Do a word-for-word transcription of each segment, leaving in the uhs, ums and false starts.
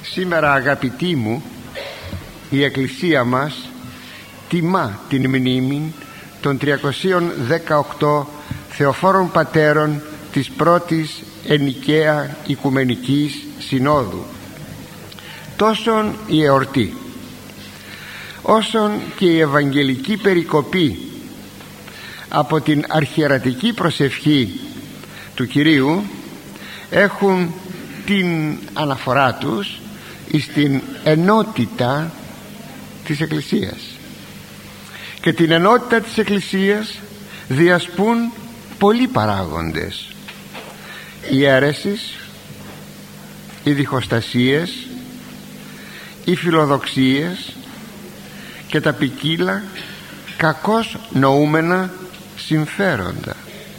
Σήμερα, αγαπητοί μου, η Εκκλησία μας τιμά την μνήμη των τριακοσίων δεκαοκτώ Θεοφόρων Πατέρων της πρώτης Ενικαία Οικουμενικής Συνόδου. Τόσον η εορτή όσον και η Ευαγγελική περικοπή από την αρχιερατική προσευχή του Κυρίου έχουν την αναφορά τους στην ενότητα της Εκκλησίας, και την ενότητα της Εκκλησίας διασπούν πολλοί παράγοντες: οι αίρεσεις, οι διχοστασίες, οι φιλοδοξίες και τα ποικίλα κακώς νοούμενα συμφέροντα.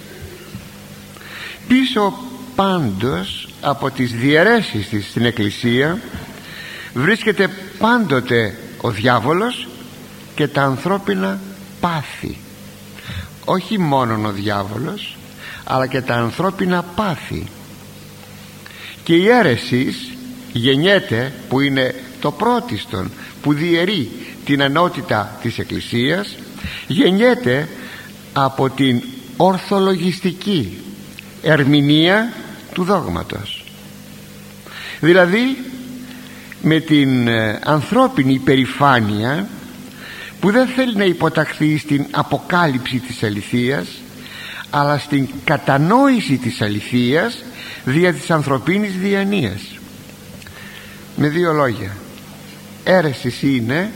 Πίσω πάντως από τις διαιρέσεις της στην Εκκλησία βρίσκεται πάντοτε ο διάβολος και τα ανθρώπινα πάθη. Όχι μόνον ο διάβολος, αλλά και τα ανθρώπινα πάθη. Και η αίρεσης γεννιέται, που είναι το πρώτιστον που διαιρεί την ενότητα της Εκκλησίας, γεννιέται από την ορθολογιστική ερμηνεία του δόγματος, δηλαδή με την ανθρώπινη υπερηφάνεια που δεν θέλει να υποταχθεί στην αποκάλυψη της αληθείας, αλλά στην κατανόηση της αληθείας δια της ανθρωπίνης διανοίας. Με δύο λόγια, αίρεσης είναι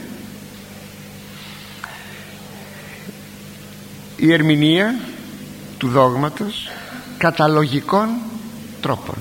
η ερμηνεία του δόγματος κατά λογικών τρόπων.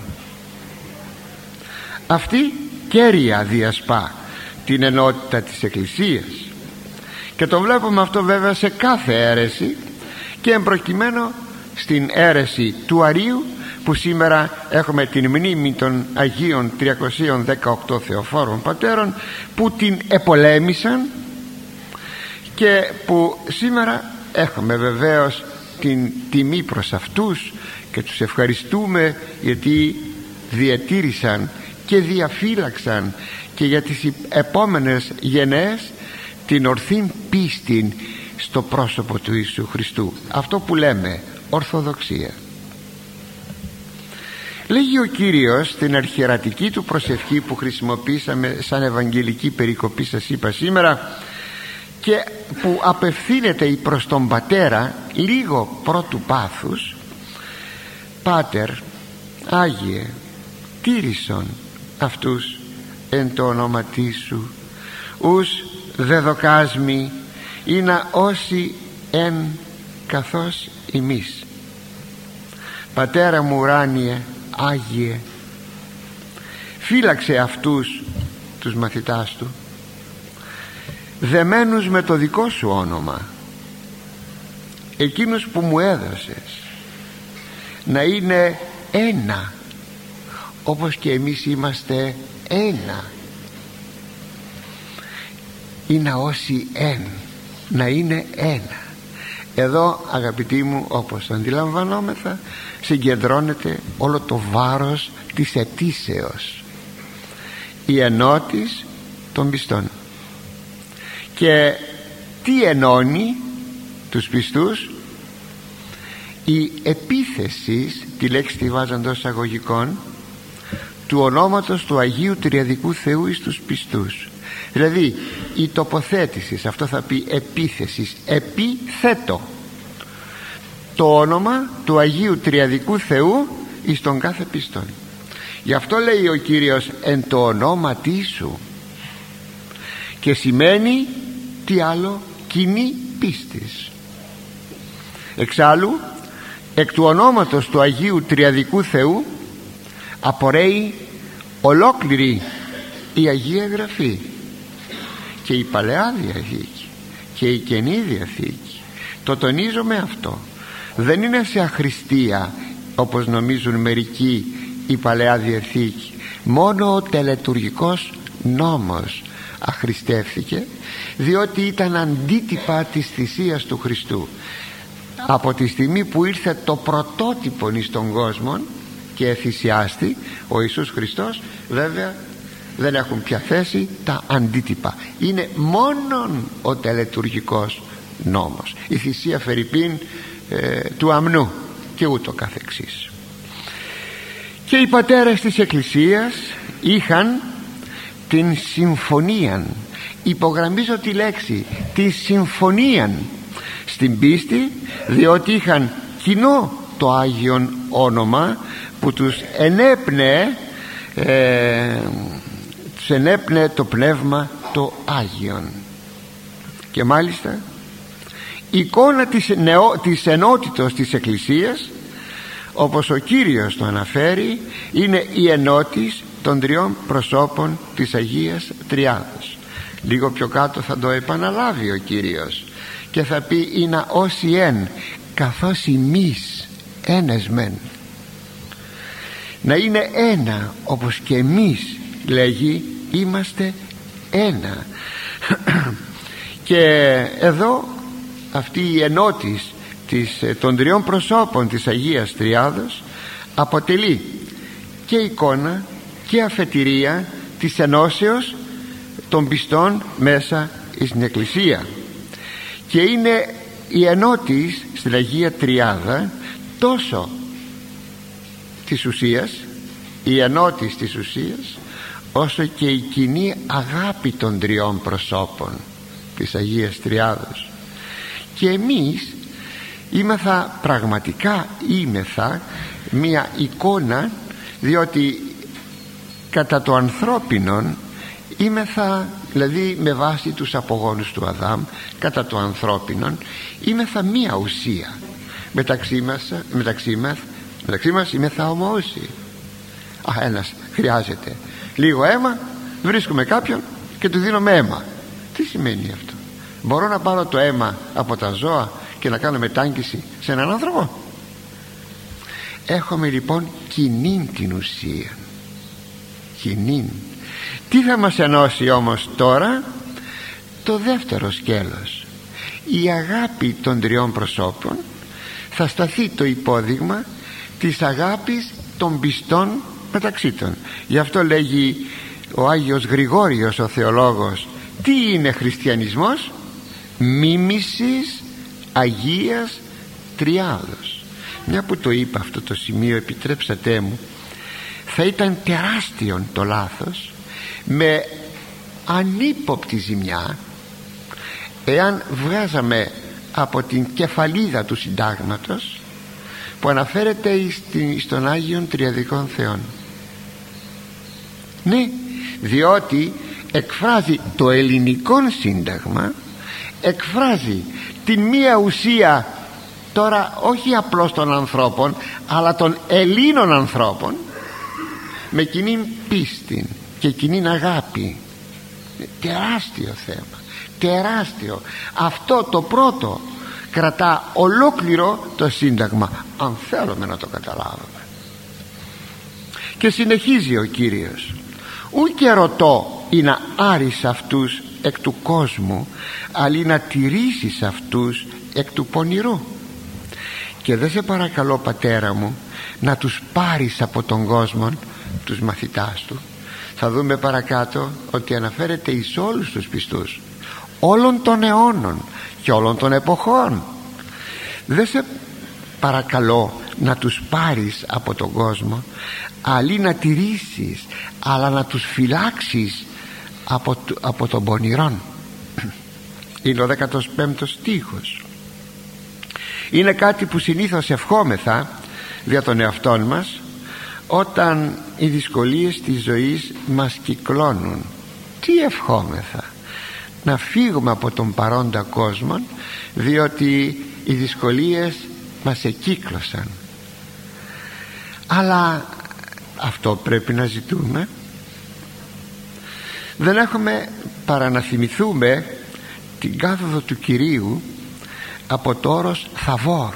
Αυτή κέρια διασπά την ενότητα της Εκκλησίας, και το βλέπουμε αυτό βέβαια σε κάθε αίρεση, και εμπροκειμένου στην αίρεση του Αρείου, που σήμερα έχουμε την μνήμη των Αγίων τριακοσίων δεκαοκτώ Θεοφόρων Πατέρων που την επολέμησαν, και που σήμερα έχουμε βεβαίως την τιμή προς αυτούς και τους ευχαριστούμε, γιατί διατήρησαν και διαφύλαξαν και για τις επόμενες γενναίες την ορθή πίστη στο πρόσωπο του Ιησού Χριστού. Αυτό που λέμε ορθοδοξία. Λέγει ο Κύριος στην αρχιερατική του προσευχή που χρησιμοποίησαμε σαν Ευαγγελική περικοπή, σας είπα σήμερα, και που απευθύνεται προς τον Πατέρα λίγο πρώτου πάθους: Πάτερ, Άγιε, τήρησον αυτούς εν το όνοματί σου, ους δεδοκάσμι είναι όσοι εν καθώς ημείς. Πατέρα μου ουράνιε, Άγιε, φύλαξε αυτούς τους μαθητάς του, δεμένους με το δικό σου όνομα, εκείνους που μου έδωσες, να είναι ένα, όπως και εμείς είμαστε ένα. Είναι όσοι εν, να είναι ένα. Εδώ, αγαπητοί μου, όπως αντιλαμβανόμεθα, συγκεντρώνεται όλο το βάρος της αιτήσεως, η ενότης των πιστών. Και τι ενώνει τους πιστούς? Η επίθεση, τη λέξη τη βάζω εντός εισαγωγικών, του ονόματος του Αγίου Τριαδικού Θεού εις τους πιστούς. Δηλαδή η τοποθέτηση, αυτό θα πει επίθεση, επίθετο το όνομα του Αγίου Τριαδικού Θεού εις τον κάθε πιστόν. Γι' αυτό λέει ο Κύριος εν το ονόματί σου, και σημαίνει τι άλλο? Κοινή πίστης. Εξάλλου εκ του ονόματος του Αγίου Τριαδικού Θεού απορρέει ολόκληρη η Αγία Γραφή, και η Παλαιά Διαθήκη και η Καινή Διαθήκη. Το τονίζομαι αυτό. Δεν είναι σε αχρηστία όπως νομίζουν μερικοί η Παλαιά Διαθήκη. Μόνο ο τελετουργικός νόμος αχρηστεύθηκε, διότι ήταν αντίτυπα της θυσίας του Χριστού. Από τη στιγμή που ήρθε το πρωτότυπο εις τον κόσμο και θυσιάστη ο Ιησούς Χριστός, βέβαια δεν έχουν πια θέση τα αντίτυπα. Είναι μόνον ο τελετουργικός νόμος, η θυσία φερειπίν ε, του αμνού και ούτω καθεξής. Και οι πατέρες της Εκκλησίας είχαν την συμφωνίαν, υπογραμμίζω τη λέξη, τη συμφωνίαν στην πίστη, διότι είχαν κοινό το Άγιον όνομα που τους ενέπνεε ε, τους ενέπνεε το Πνεύμα το Άγιον. Και μάλιστα η εικόνα της, νεό, της ενότητος της Εκκλησίας, όπως ο Κύριος το αναφέρει, είναι η ενότης των τριών προσώπων της Αγίας Τριάδος. Λίγο πιο κάτω θα το επαναλάβει ο Κύριος και θα πει «Ινα όσοι εν, καθώς εμείς ένας μεν». Να είναι ένα, όπως και εμείς, λέγει, είμαστε ένα. Και εδώ αυτή η ενότης της, των τριών προσώπων της Αγίας Τριάδος αποτελεί και εικόνα και αφετηρία της ενώσεως των πιστών μέσα στην Εκκλησία. Και είναι η ενότης στην Αγία Τριάδα τόσο της ουσίας, η ενότης της ουσίας, όσο και η κοινή αγάπη των τριών προσώπων της Αγίας Τριάδος. Και εμείς είμεθα, πραγματικά είμεθα μία εικόνα, διότι κατά το ανθρώπινον είμεθα, δηλαδή με βάση τους απογόνους του Αδάμ, κατά το ανθρώπινον είμεθα μία ουσία. Μεταξύ μας, μεταξύ μας, μεταξύ μας είμεθα ομοούσιοι. Α, ένας χρειάζεται λίγο αίμα, βρίσκουμε κάποιον και του δίνουμε αίμα. Τι σημαίνει αυτό? Μπορώ να πάρω το αίμα από τα ζώα και να κάνω μετάγγιση σε έναν άνθρωπο? Έχουμε λοιπόν κοινήν την ουσία, κοινήν. Τι θα μας ενώσει όμως τώρα? Το δεύτερο σκέλος, η αγάπη των τριών προσώπων. Θα σταθεί το υπόδειγμα της αγάπης των πιστών μεταξύ των. Γι' αυτό λέγει ο Άγιος Γρηγόριος ο θεολόγος, τι είναι χριστιανισμός? Μίμησης Αγίας Τριάδος. Μια που το είπα αυτό το σημείο, επιτρέψατε μου, θα ήταν τεράστιον το λάθος, με ανύποπτη ζημιά, εάν βγάζαμε από την κεφαλίδα του συντάγματος που αναφέρεται στον Άγιον Τριαδικών Θεών. Ναι, διότι εκφράζει το ελληνικό σύνταγμα, εκφράζει την μία ουσία, τώρα όχι απλώς των ανθρώπων, αλλά των Ελλήνων ανθρώπων, με κοινή πίστη και κοινή αγάπη. Τεράστιο θέμα, τεράστιο. Αυτό το πρώτο κρατά ολόκληρο το σύνταγμα, αν θέλουμε να το καταλάβουμε. Και συνεχίζει ο Κύριος, ου και ρωτώ ή να άρεις αυτούς εκ του κόσμου, αλλά να τηρήσεις αυτούς εκ του πονηρού. Και δεν σε παρακαλώ, πατέρα μου, να τους πάρεις από τον κόσμο, τους μαθητάς του. Θα δούμε παρακάτω ότι αναφέρεται εις όλους τους πιστούς όλων των αιώνων και όλων των εποχών. Δεν σε παρακαλώ να τους πάρεις από τον κόσμο, αλλή να τηρήσεις, αλλά να τους φυλάξεις από, από τον πονηρόν. Είναι ο δέκατος πέμπτος στίχος. Είναι κάτι που συνήθως ευχόμεθα δια των εαυτών μας όταν οι δυσκολίες της ζωής μας κυκλώνουν. Τι ευχόμεθα? Να φύγουμε από τον παρόντα κόσμο, διότι οι δυσκολίες μας εκύκλωσαν. Αλλά αυτό πρέπει να ζητούμε. Δεν έχουμε παρά να θυμηθούμε την κάθοδο του Κυρίου από το όρος Θαβόρ.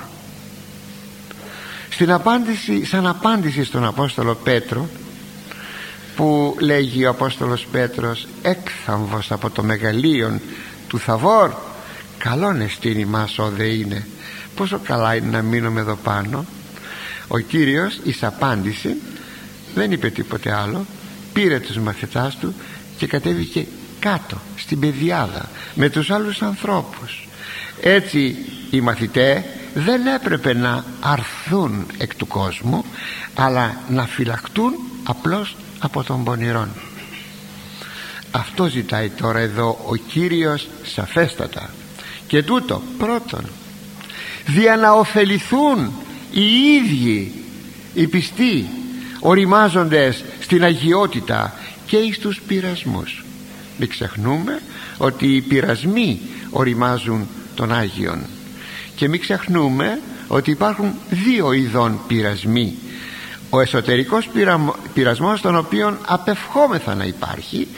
Στην απάντηση, σαν απάντηση στον Απόστολο Πέτρο, που λέγει ο Απόστολος Πέτρος, έκθαμβος από το μεγαλείον του Θαβόρ, καλόν εστίν ημάς όδε είναι. Πόσο καλά είναι να μείνουμε εδώ πάνω. Ο Κύριος εις απάντηση δεν είπε τίποτε άλλο, πήρε τους μαθητάς του και κατέβηκε κάτω στην πεδιάδα με τους άλλους ανθρώπους. Έτσι οι μαθητές δεν έπρεπε να αρθούν εκ του κόσμου, αλλά να φυλακτούν απλώς από τον πονηρόν. Αυτό ζητάει τώρα εδώ ο Κύριος σαφέστατα. Και τούτο πρώτον, δια να ωφεληθούν οι ίδιοι οι πιστοί οριμάζοντες στην αγιότητα και εις τους πειρασμούς. Μην ξεχνούμε ότι οι πειρασμοί οριμάζουν των Άγιων, και μην ξεχνούμε ότι υπάρχουν δύο ειδών πειρασμοί. Ο εσωτερικός πειρασμός, τον οποίον απευχόμεθα να υπάρχει,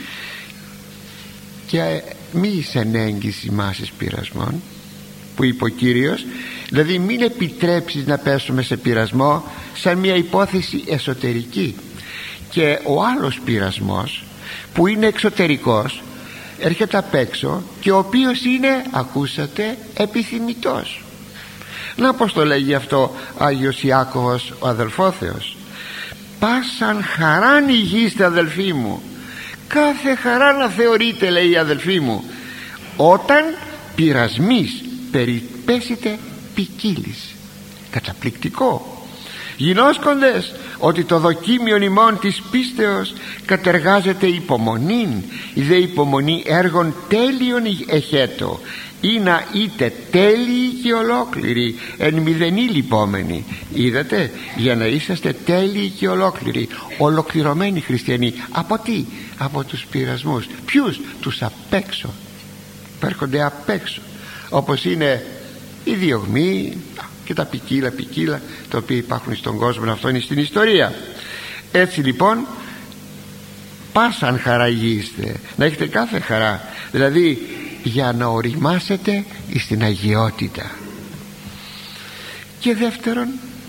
και μη εισενέγγιση μάσης πειρασμών, που είπε ο Κύριος, δηλαδή μην επιτρέψεις να πέσουμε σε πειρασμό σαν μια υπόθεση εσωτερική. Και ο άλλος πειρασμός που είναι εξωτερικός έρχεται απ' έξω και ο οποίος είναι, ακούσατε, επιθυμητός. Να πως το λέγει αυτό Άγιος Ιάκωβος ο αδελφόθεος: πάσαν χαράν υγείστε αδελφοί μου, κάθε χαρά να θεωρείτε, λέει, αδελφοί μου, όταν πειρασμής περιπέσετε ποικίλης. Καταπληκτικό. Γινώσκοντες ότι το δοκίμιον ημών της πίστεως κατεργάζεται υπομονήν, η δε υπομονή έργων τέλειων εχέτω, ή να είτε τέλειοι και ολόκληροι, εν μηδενή λυπόμενοι. Είδατε, για να είσαστε τέλειοι και ολόκληροι, ολοκληρωμένοι χριστιανοί. Από τι? Από τους πειρασμούς. Ποιους? Τους απ' έξω, που έρχονται απ' έξω, όπως είναι οι διωγμοί και τα ποικίλα ποικίλα τα οποία υπάρχουν στον κόσμο. Αυτό είναι στην ιστορία. Έτσι λοιπόν, πάσαν χαρά υγείστε, να έχετε κάθε χαρά, δηλαδή για να οριμάσετε στην αγιότητα. Και δεύτερον,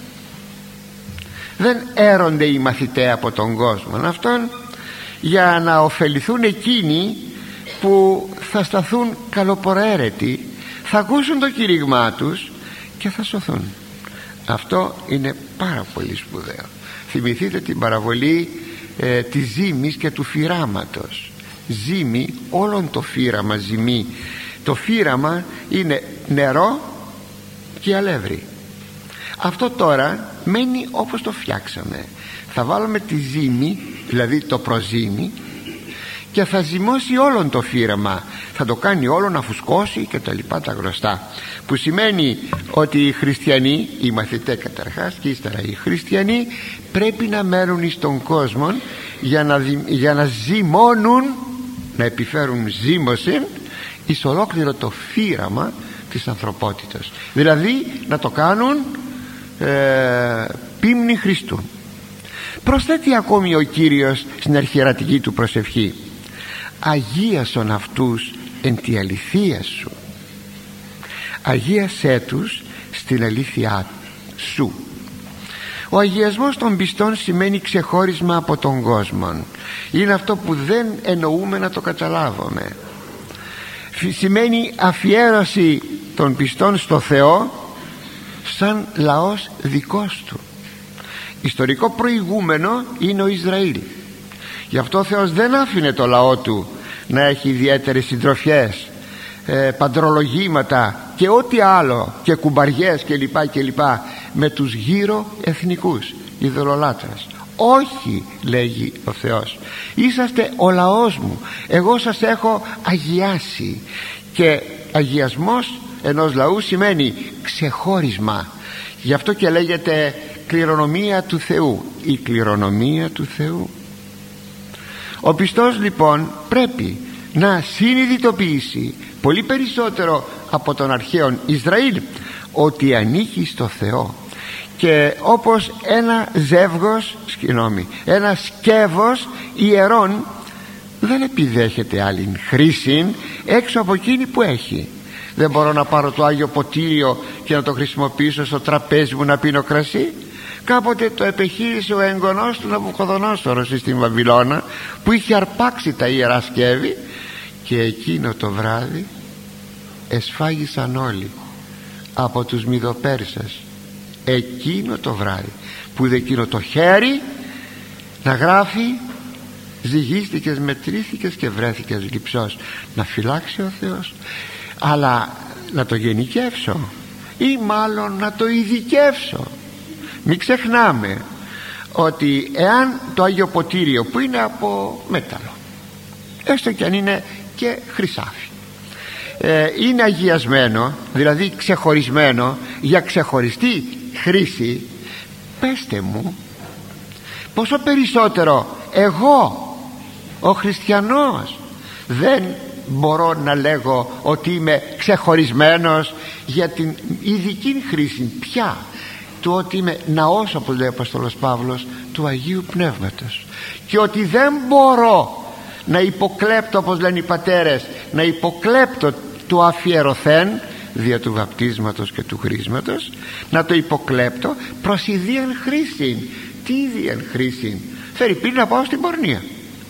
δεν έρονται οι μαθητές από τον κόσμο αυτόν, για να ωφεληθούν εκείνοι που θα σταθούν καλοπροαίρετοι, θα ακούσουν το κήρυγμά τους και θα σωθούν. Αυτό είναι πάρα πολύ σπουδαίο. Θυμηθείτε την παραβολή ε, της ζύμης και του φυράματος. Ζύμη, όλον το φύραμα ζυμί. Το φύραμα είναι νερό και αλεύρι. Αυτό τώρα μένει όπως το φτιάξαμε. Θα βάλουμε τη ζύμη, δηλαδή το προζύμι, και θα ζυμώσει όλον το φύραμα, θα το κάνει όλο να φουσκώσει και τα λοιπά τα γνωστά, που σημαίνει ότι οι χριστιανοί, οι μαθητές καταρχάς και ύστερα οι χριστιανοί, πρέπει να μένουν στον κόσμο για να, για να ζυμώνουν, να επιφέρουν ζύμωση εις ολόκληρο το φύραμα της ανθρωπότητας, δηλαδή να το κάνουν ε, πίμνη Χριστού. Προσθέτει ακόμη ο Κύριος στην αρχιερατική του προσευχή: αγίασον αυτούς εν τη αληθεία σου. Αγίασέ τους στην αλήθεια σου. Ο αγιασμός των πιστών σημαίνει ξεχώρισμα από τον κόσμο. Είναι αυτό που δεν εννοούμε να το καταλάβουμε. Σημαίνει αφιέρωση των πιστών στο Θεό σαν λαός δικός του. Ιστορικό προηγούμενο είναι ο Ισραήλ. Γι' αυτό ο Θεός δεν άφηνε το λαό του να έχει ιδιαίτερες συντροφιές, ε, παντρολογήματα και ό,τι άλλο, και κουμπαριές και λοιπά και λοιπά, με τους γύρω εθνικούς ειδωλολάτρες. Όχι, λέγει ο Θεός, είσαστε ο λαός μου, εγώ σας έχω αγιάσει. Και αγιασμός ενός λαού σημαίνει ξεχώρισμα. Γι' αυτό και λέγεται κληρονομία του Θεού, η κληρονομία του Θεού. Ο πιστός λοιπόν πρέπει να συνειδητοποιήσει πολύ περισσότερο από τον αρχαίο Ισραήλ ότι ανήκει στο Θεό, και όπως ένα ζεύγος, συγγνώμη, ένα σκεύος ιερών δεν επιδέχεται άλλη χρήση έξω από εκείνη που έχει. Δεν μπορώ να πάρω το Άγιο Ποτήριο και να το χρησιμοποιήσω στο τραπέζι μου να πίνω κρασί. Κάποτε το επεχείρησε ο εγγονός του Ναβουκοδονόσορος στην Βαβυλώνα, που είχε αρπάξει τα ιερά σκεύη, και εκείνο το βράδυ εσφάγισαν όλοι από τους Μηδοπέρσες. Εκείνο το βράδυ που είδε εκείνο το χέρι να γράφει ζυγίστηκες, μετρήθηκες και βρέθηκες λειψός. Να φυλάξει ο Θεός, αλλά να το γενικεύσω ή μάλλον να το ειδικεύσω. Μην ξεχνάμε ότι εάν το Άγιο Ποτήριο, που είναι από μέταλλο, έστω και αν είναι και χρυσάφι, ε, είναι αγιασμένο, δηλαδή ξεχωρισμένο για ξεχωριστή χρήση, πέστε μου πόσο περισσότερο εγώ ο χριστιανός δεν μπορώ να λέγω ότι είμαι ξεχωρισμένος για την ειδική χρήση πια του, ότι είμαι ναός, όπως λέει ο Απόστολος Παύλος, του Αγίου Πνεύματος, και ότι δεν μπορώ να υποκλέπτω, όπως λένε οι πατέρες, να υποκλέπτω το αφιερωθέν δια του βαπτίσματος και του χρήσματος, να το υποκλέπτω προς ιδίαν χρήση. Τι ιδίαν χρήση? Φέρει πριν να πάω στην πορνεία.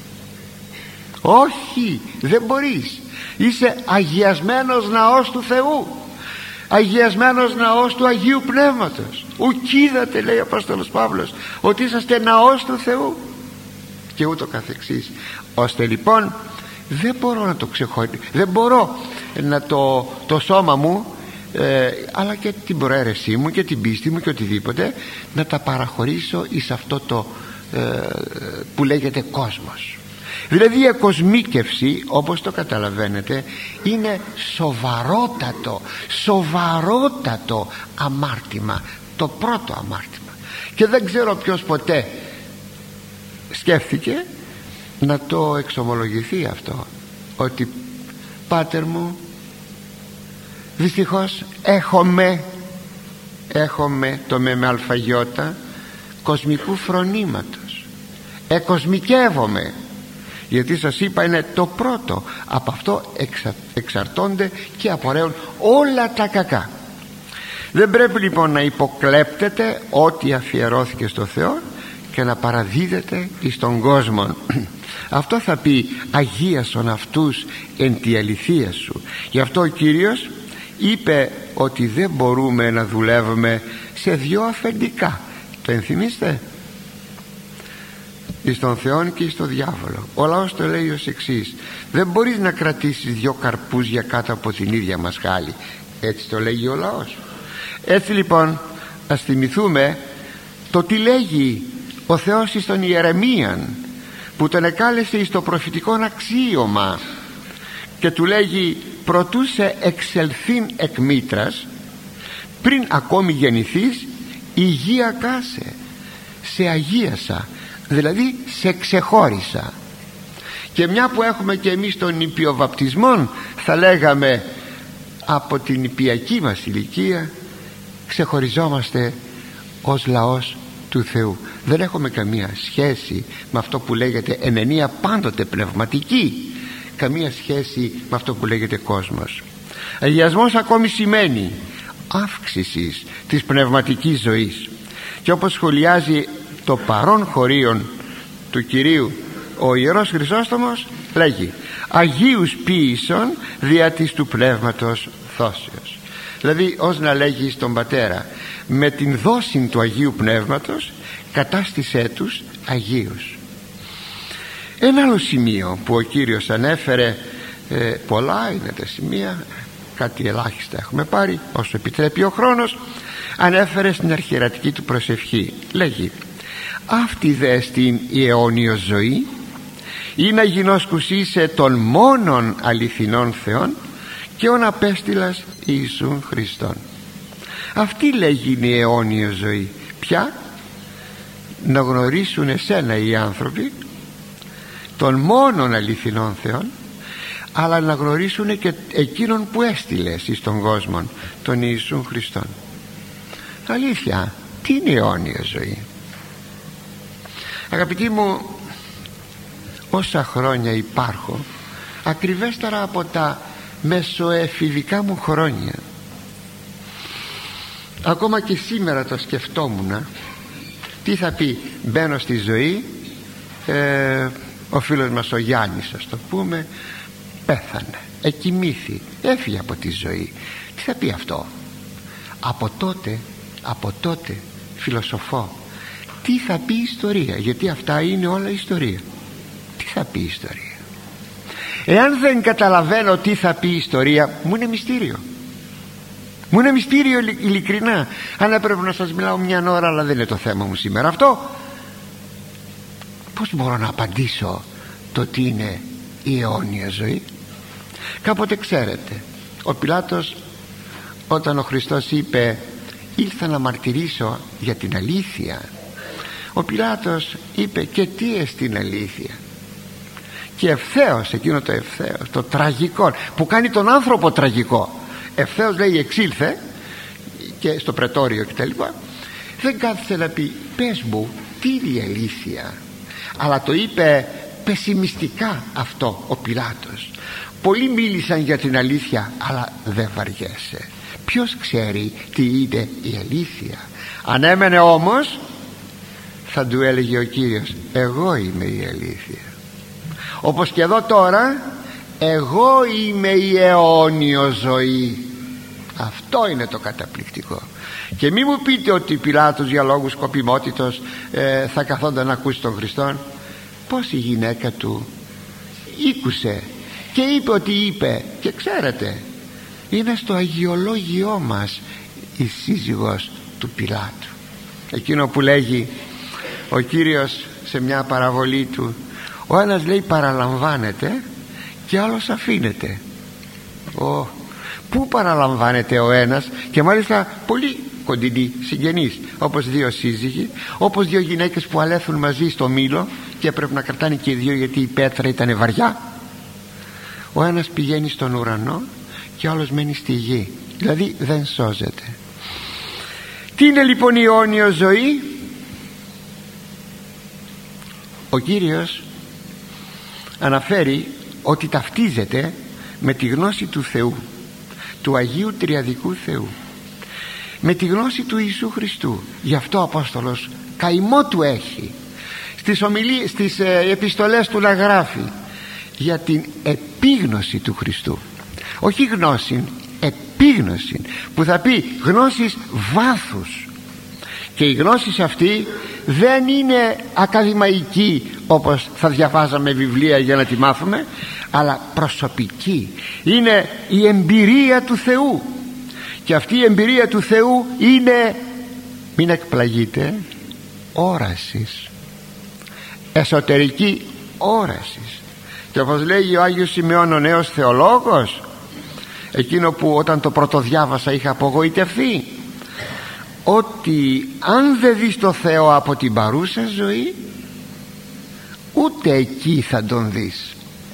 Όχι, δεν μπορείς. Είσαι αγιασμένος ναός του Θεού, αγιασμένος ναός του Αγίου Πνεύματος. Ουκ είδατε, λέει ο Απόστολος Παύλος, ότι είσαστε ναός του Θεού, και ούτω καθεξής. Ώστε λοιπόν δεν μπορώ να το ξεχωρίσω, δεν μπορώ να το, το σώμα μου ε, αλλά και την προαίρεσή μου και την πίστη μου και οτιδήποτε να τα παραχωρήσω εις αυτό το ε, που λέγεται κόσμος. Δηλαδή η εκοσμίκευση, όπως το καταλαβαίνετε, είναι σοβαρότατο σοβαρότατο αμάρτημα, το πρώτο αμάρτημα, και δεν ξέρω ποιος ποτέ σκέφτηκε να το εξομολογηθεί αυτό, ότι πάτερ μου, δυστυχώς έχομαι έχομαι το με με αλφαγιώτα κοσμικού φρονήματος, εκοσμικεύομαι, γιατί σας είπα είναι το πρώτο. Από αυτό εξα, εξαρτώνται και απορρέουν όλα τα κακά. Δεν πρέπει λοιπόν να υποκλέπτετε ό,τι αφιερώθηκε στο Θεό και να παραδίδετε εις τον κόσμο. Αυτό θα πει αγίασον αυτούς εν τη αληθεία σου. Γι' αυτό ο Κύριος είπε ότι δεν μπορούμε να δουλεύουμε σε δυο αφεντικά. Το ενθυμίστε? εις τον Θεόν και εις τον διάβολο. Ο λαός το λέει ως εξής: δεν μπορείς να κρατήσεις δυο καρπούς για κάτω από την ίδια μασχάλη. Έτσι το λέγει ο λαός. Έτσι λοιπόν ας θυμηθούμε το τι λέγει ο Θεός εις τον Ιερεμίαν, που τον εκάλεσε εις το προφητικό αξίωμα και του λέγει: προτού σε εξελθήν εκ μήτρας, πριν ακόμη γεννηθείς, υγεία κάσε, σε αγίασα, δηλαδή σε ξεχώρισα. Και μια που έχουμε και εμείς τον νηπιοβαπτισμό, θα λέγαμε από την νηπιακή μας ηλικία ξεχωριζόμαστε ως λαός του Θεού. Δεν έχουμε καμία σχέση με αυτό που λέγεται εν ενία πάντοτε πνευματική, καμία σχέση με αυτό που λέγεται κόσμος. Αγιασμός ακόμη σημαίνει αύξηση της πνευματικής ζωής, και όπως σχολιάζει το παρόν χωρίον του Κυρίου ο Ιερός Χρυσόστομος, λέγει: Αγίους ποίησον δια της του πνεύματος δόσεως. Δηλαδή ως να λέγει στον Πατέρα, με την δόση του Αγίου Πνεύματος κατάστησέ τους Αγίους. Ένα άλλο σημείο που ο Κύριος ανέφερε, ε, πολλά είναι τα σημεία, κάτι ελάχιστα έχουμε πάρει όσο επιτρέπει ο χρόνος, ανέφερε στην αρχιερατική του προσευχή. Λέγει: αυτή δε στην η αιώνιο ζωή ή να γινώσκουσίσε των μόνον αληθινών Θεών και ον απέστειλας Ιησούν Χριστόν. Αυτή λέγει η αιώνια ζωή. Ποια? Να γνωρίσουν εσένα οι άνθρωποι, των μόνον αληθινών Θεών, αλλά να γνωρίσουν και εκείνον που έστειλες εις τον κόσμο, τον Ιησούν Χριστόν. Αλήθεια, τι είναι η αιώνια ζωή? Αγαπητοί μου, όσα χρόνια υπάρχω, ακριβέστερα από τα μεσοεφηβικά μου χρόνια, ακόμα και σήμερα το σκεφτόμουν, τι θα πει μπαίνω στη ζωή, ε, ο φίλος μας ο Γιάννης, ας το πούμε, πέθανε, εκοιμήθη, έφυγε από τη ζωή. Τι θα πει αυτό? Από τότε, από τότε φιλοσοφώ, τι θα πει ιστορία, γιατί αυτά είναι όλα ιστορία. Τι θα πει η ιστορία? Εάν δεν καταλαβαίνω τι θα πει η ιστορία, μου είναι μυστήριο. Μου είναι μυστήριο ειλικρινά. Αν έπρεπε να σας μιλάω μια ώρα, αλλά δεν είναι το θέμα μου σήμερα αυτό, πώς μπορώ να απαντήσω το τι είναι η αιώνια ζωή? Κάποτε, ξέρετε, ο Πιλάτος, όταν ο Χριστός είπε ήλθα να μαρτυρήσω για την αλήθεια, ο Πιλάτος είπε και τι εστίν αλήθεια? Και ευθέως, εκείνο το ευθέως, το τραγικό που κάνει τον άνθρωπο τραγικό, ευθέως λέει εξήλθε και στο πρετόριο κτλ. Δεν κάθισε να πει πες μου τι είναι η αλήθεια, αλλά το είπε πεσημιστικά αυτό ο Πιλάτος. Πολλοί μίλησαν για την αλήθεια, αλλά δεν βαριέσαι. Ποιος ξέρει τι είναι η αλήθεια? Αν έμενε όμως, θα του έλεγε ο Κύριος εγώ είμαι η αλήθεια. Όπως και εδώ τώρα, εγώ είμαι η αιώνιο ζωή. Αυτό είναι το καταπληκτικό. Και μη μου πείτε ότι Πιλάτος για λόγους σκοπιμότητος ε, θα καθόταν να ακούσει τον Χριστόν. Πώς η γυναίκα του ήκουσε και είπε ότι είπε, και ξέρετε, είναι στο αγιολόγιό μας η σύζυγος του Πιλάτου. Εκείνο που λέγει ο Κύριος σε μια παραβολή του, ο ένας λέει παραλαμβάνεται και άλλος αφήνεται. Ο, πού παραλαμβάνεται ο ένας, και μάλιστα πολύ κοντινοί συγγενείς, όπως δύο σύζυγοι, όπως δύο γυναίκες που αλέθουν μαζί στο μήλο και έπρεπε να κρατάνε και οι δύο γιατί η πέτρα ήταν βαριά. Ο ένας πηγαίνει στον ουρανό και ο άλλος μένει στη γη, δηλαδή δεν σώζεται. Τι είναι λοιπόν η αιώνιο ζωή? Ο Κύριος αναφέρει ότι ταυτίζεται με τη γνώση του Θεού, του Αγίου Τριαδικού Θεού, με τη γνώση του Ιησού Χριστού. Γι' αυτό ο Απόστολος καημό του έχει στις, ομιλίες, στις ε, επιστολές του να γράφει για την επίγνωση του Χριστού. Όχι γνώση, επίγνωση, που θα πει γνώσης βάθους. Και η γνώση αυτή δεν είναι ακαδημαϊκή όπως θα διαβάζαμε βιβλία για να τη μάθουμε, αλλά προσωπική. Είναι η εμπειρία του Θεού. Και αυτή η εμπειρία του Θεού είναι, μην εκπλαγείτε, όρασης, εσωτερική όρασης. Και όπως λέει ο Άγιος Σημεών ο νέος θεολόγος, εκείνο που όταν το πρωτοδιάβασα είχα απογοητευτεί, ότι αν δεν δεις το Θεό από την παρούσα ζωή, ούτε εκεί θα τον δεις.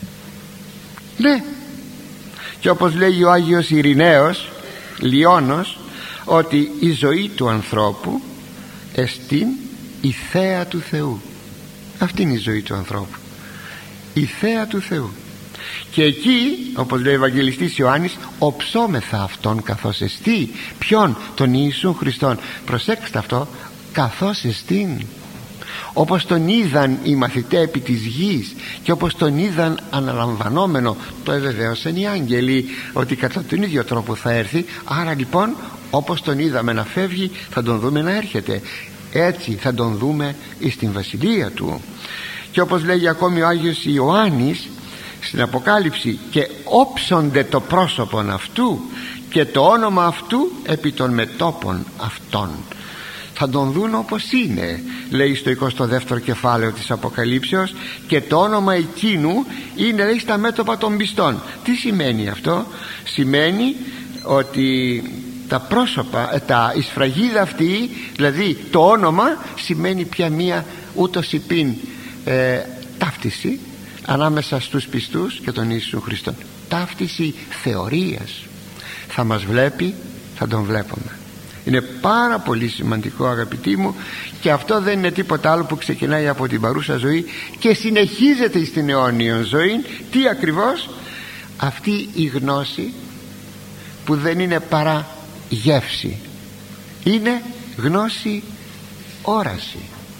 Ναι. Και όπως λέει ο Άγιος Ειρηναίος Λιώνος, ότι η ζωή του ανθρώπου εστίν η θέα του Θεού. Αυτή είναι η ζωή του ανθρώπου, η θέα του Θεού. Και εκεί, όπως λέει ο Ευαγγελιστής Ιωάννης, οψόμεθα αυτόν καθώς εστί. Ποιον? Τον Ιησού Χριστόν. Προσέξτε αυτό, καθώς εστίν. Όπως τον είδαν οι μαθητές επί της γης και όπως τον είδαν αναλαμβανόμενο, το εβεβαίωσαν οι άγγελοι ότι κατά τον ίδιο τρόπο θα έρθει. Άρα λοιπόν, όπως τον είδαμε να φεύγει, θα τον δούμε να έρχεται. Έτσι θα τον δούμε στην βασιλεία του. Και όπως λέγει ακόμη ο Άγιος Ιωάννης στην Αποκάλυψη, και όψονται το πρόσωπον αυτού και το όνομα αυτού επί των μετώπων αυτών. Θα τον δουν όπως είναι, λέει στο εικοστό δεύτερο κεφάλαιο της Αποκαλύψεως, και το όνομα εκείνου είναι, λέει, στα μέτωπα των πιστών. Τι σημαίνει αυτό? Σημαίνει ότι τα πρόσωπα, τα, η σφραγίδα αυτή, δηλαδή το όνομα, σημαίνει πια μία ούτως υπήν ε, ταύτιση ανάμεσα στους πιστούς και τον Ιησού Χριστόν. Ταύτιση θεωρίας. Θα μας βλέπει, θα τον βλέπουμε. Είναι πάρα πολύ σημαντικό, αγαπητοί μου, και αυτό δεν είναι τίποτα άλλο που ξεκινάει από την παρούσα ζωή και συνεχίζεται στην αιώνια ζωή. Τι ακριβώς? Αυτή η γνώση που δεν είναι παρά γεύση, είναι γνώση όραση.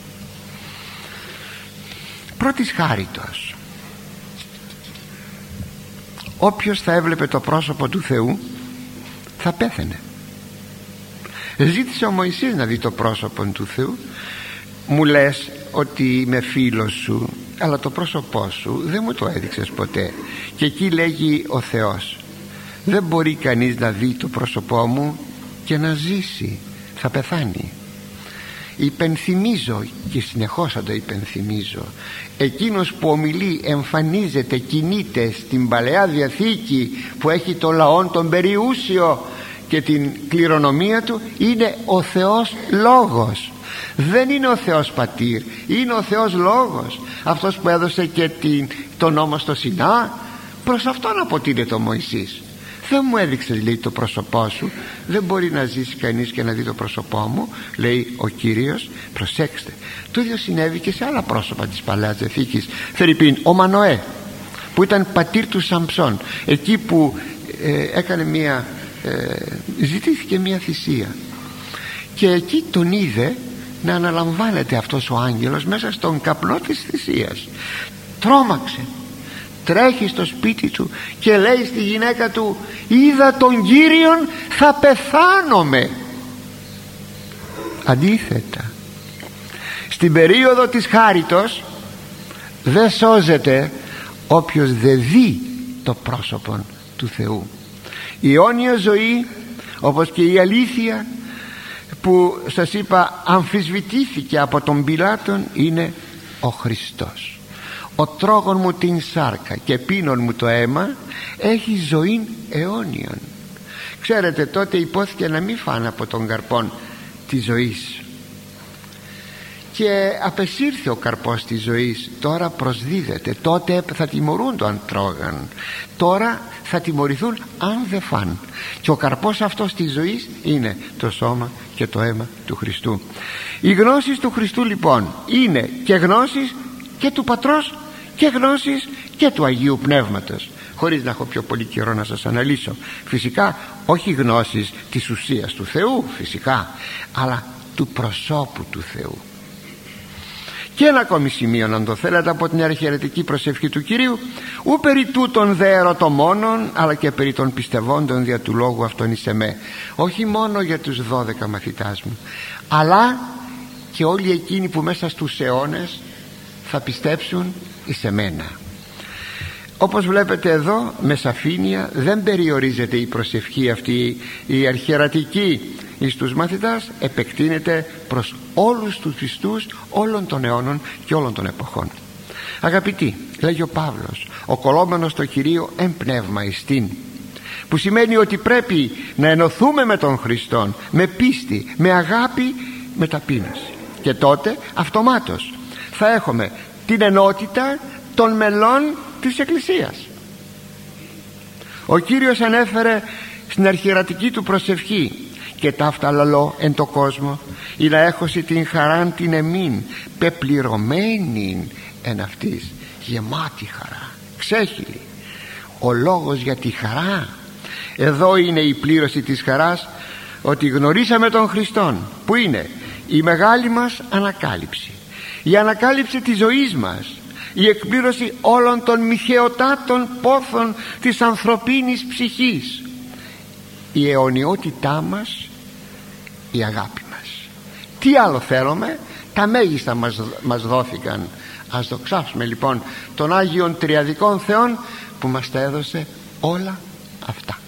Πρώτης χάριτος, όποιος θα έβλεπε το πρόσωπο του Θεού θα πέθαινε. Ζήτησε ο Μωυσής να δει το πρόσωπο του Θεού. Μου λες ότι είμαι φίλος σου αλλά το πρόσωπό σου δεν μου το έδειξες ποτέ. Και εκεί λέγει ο Θεός, δεν μπορεί κανείς να δει το πρόσωπό μου και να ζήσει, θα πεθάνει. Υπενθυμίζω και συνεχώς θα το υπενθυμίζω, εκείνος που ομιλεί, εμφανίζεται, κινείται στην Παλαιά Διαθήκη, που έχει το λαόν τον περιούσιο και την κληρονομία του, είναι ο Θεός Λόγος. Δεν είναι ο Θεός Πατήρ, είναι ο Θεός Λόγος, αυτός που έδωσε και την, τον νόμο στο Σινά. Προς αυτόν αποτείνεται ο Μωυσής. Δεν μου έδειξες, λέει, το πρόσωπό σου, δεν μπορεί να ζήσει κανείς και να δει το πρόσωπό μου, λέει ο Κύριος. Προσέξτε, το ίδιο συνέβη και σε άλλα πρόσωπα της Παλαιάς Διαθήκης. Φερειπίν ο Μανοέ, που ήταν πατήρ του Σαμψόν, εκεί που ε, έκανε μια ε, ζητήθηκε μια θυσία, και εκεί τον είδε να αναλαμβάνεται αυτός ο άγγελος μέσα στον καπνό της θυσίας. Τρόμαξε, τρέχει στο σπίτι του και λέει στη γυναίκα του, είδα τον Κύριον, θα πεθάνομαι. Αντίθετα, στην περίοδο της χάριτος δεν σώζεται όποιος δεν δει το πρόσωπο του Θεού. Η αιώνια ζωή, όπως και η αλήθεια που σας είπα αμφισβητήθηκε από τον Πιλάτον, είναι ο Χριστός. Ο τρώγων μου την σάρκα και πίνων μου το αίμα έχει ζωήν αιώνιον. Ξέρετε, τότε υπόθηκε να μην φάνε από τον καρπόν της ζωής, και απεσύρθη ο καρπός της ζωής. Τώρα προσδίδεται. Τότε θα τιμωρούν το αν τρώγαν, τώρα θα τιμωρηθούν αν δεν φαν. Και ο καρπός αυτός της ζωής είναι το σώμα και το αίμα του Χριστού. Οι γνώσεις του Χριστού λοιπόν είναι και γνώσεις και του Πατρός και γνώσεις και του Αγίου Πνεύματος, χωρίς να έχω πιο πολύ καιρό να σας αναλύσω. Φυσικά όχι γνώσεις της ουσίας του Θεού, φυσικά, αλλά του προσώπου του Θεού. Και ένα ακόμη σημείο, αν το θέλετε, από την αρχιερετική προσευχή του Κυρίου: ου περί τούτων δε ερωτώ μόνον, αλλά και περί των πιστευόντων δια του λόγου αυτόν εις εμέ. Όχι μόνο για τους δώδεκα μαθητάς μου, αλλά και όλοι εκείνοι που μέσα στους αιώνες θα πιστέψουν εις εμένα. Όπως βλέπετε εδώ, με σαφήνεια, δεν περιορίζεται η προσευχή αυτή η αρχιερατική εις τους μαθητάς, επεκτείνεται προς όλους τους πιστούς όλων των αιώνων και όλων των εποχών. Αγαπητοί, λέγει ο Παύλος, ο κολλόμενος στο Κυρίο εν πνεύμα ειστίν, που σημαίνει ότι πρέπει να ενωθούμε με τον Χριστόν με πίστη, με αγάπη, με ταπείνωση, και τότε αυτομάτως θα έχουμε την ενότητα των μελών της Εκκλησίας. Ο Κύριος ανέφερε στην αρχιερατική του προσευχή: και ταύτα λαλώ εν το κόσμο, ή να έχωση την χαράν την εμήν, πεπληρωμένη εν αυτής. Γεμάτη χαρά, ξέχυλη. Ο λόγος για τη χαρά, εδώ είναι η πλήρωση της χαράς, ότι γνωρίσαμε τον Χριστόν, που είναι η μεγάλη μας ανακάλυψη, η ανακάλυψη της ζωής μας, η εκπλήρωση όλων των μοιχεωτάτων πόθων της ανθρωπίνης ψυχής, η αιωνιότητά μας, η αγάπη μας. Τι άλλο θέλουμε? Τα μέγιστα μας, μας δόθηκαν. Ας δοξάσουμε λοιπόν τον Άγιον Τριαδικών Θεόν που μας τα έδωσε όλα αυτά.